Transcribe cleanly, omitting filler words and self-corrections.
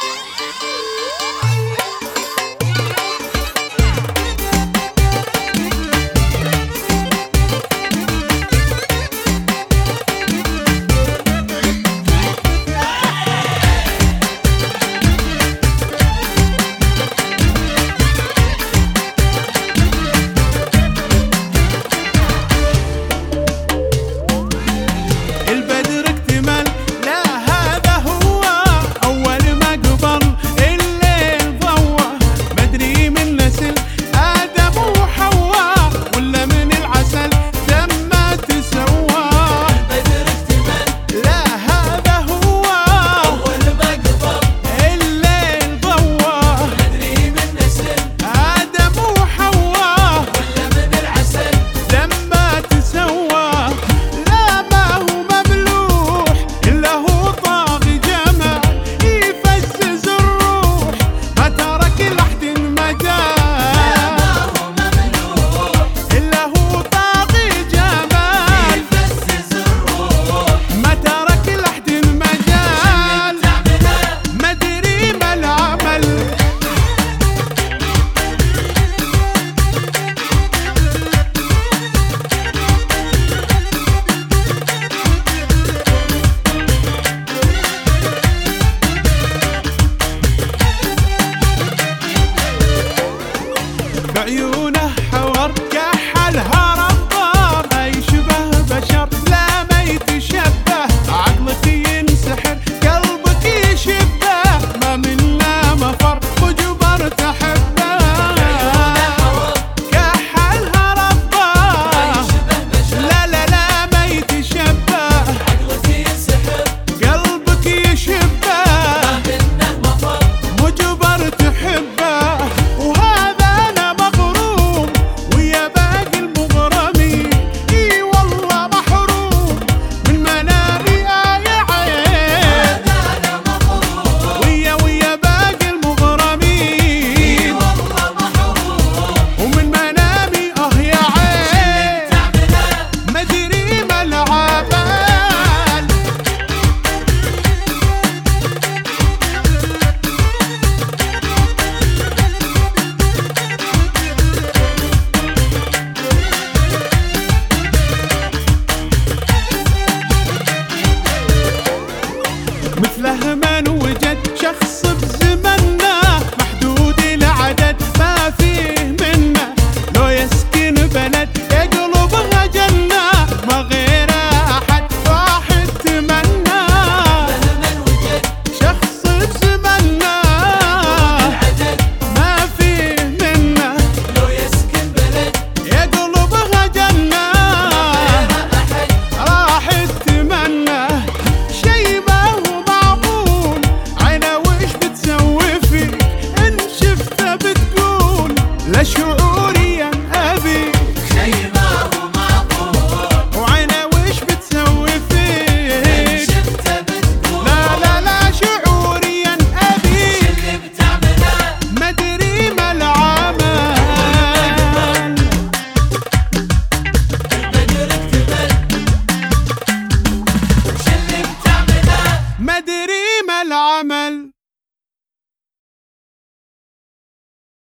بعيونه حور كحلها ربار، ما يشبه بشر لا ما يتشبه، عقلك ينسحر قلبك يشبه، ما منا مفر وجبر تحبه. كحلها ربار ما يشبه بشر لا لا لا ما يتشبه، عقلك ينسحر قلبك يشبه، ما منا مفر وجبر تحبه. مثله من